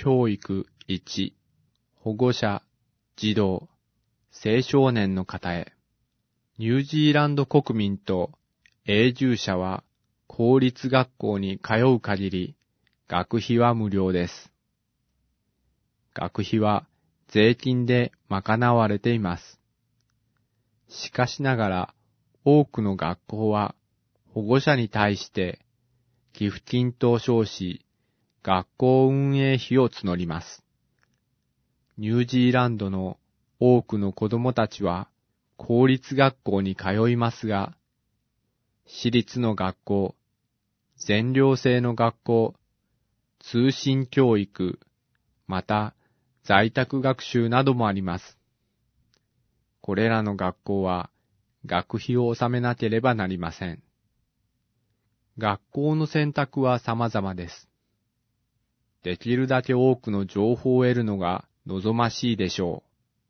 教育1、保護者、児童、青少年の方へ。ニュージーランド国民と永住者は公立学校に通う限り学費は無料です。学費は税金で賄われています。しかしながら多くの学校は保護者に対して寄付金と称し学校運営費を募ります。ニュージーランドの多くの子供たちは公立学校に通いますが、私立の学校、全寮制の学校、通信教育、また在宅学習などもあります。これらの学校は学費を納めなければなりません。学校の選択は様々です。できるだけ多くの情報を得るのが望ましいでしょ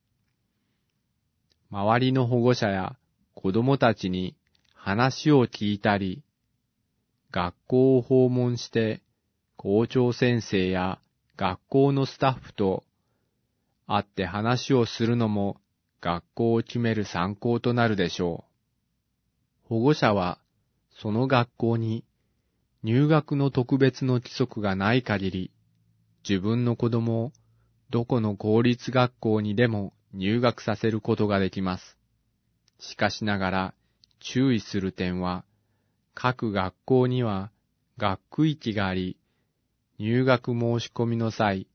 う。周りの保護者や子供たちに話を聞いたり、学校を訪問して校長先生や学校のスタッフと会って話をするのも学校を決める参考となるでしょう。保護者はその学校に入学の特別の規則がない限り、自分の子供をどこの公立学校にでも入学させることができます。しかしながら注意する点は、各学校には学区域があり、入学の申し込みの際、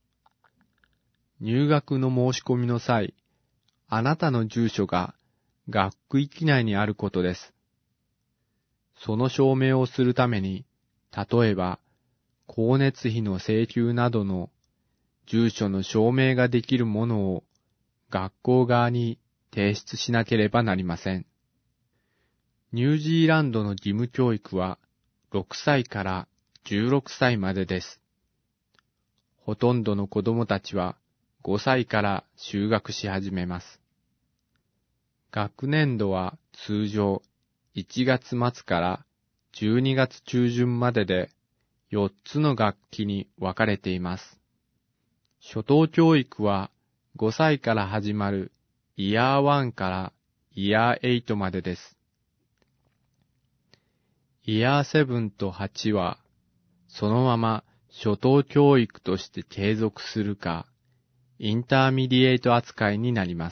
あなたの住所が学区域内にあることです。その証明をするために、例えば、光熱費の請求などの住所の証明ができるものを学校側に提出しなければなりません。ニュージーランドの義務教育は6歳から16歳までです。ほとんどの子供たちは5歳から就学し始めます。学年度は通常1月末から12月中旬までで4つの学期に分かれています。初等教育は5歳から始まるイヤー1からイヤー8までです。イヤー7と8はそのまま初等教育として継続するか、インターミディエイト扱いになります。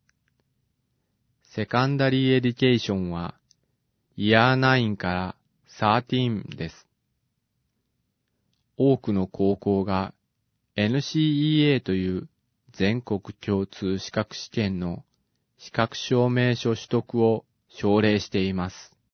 セカンダリーエディケーションはイヤー9から13です。多くの高校が NCEA という全国共通資格試験の資格証明書取得を奨励しています。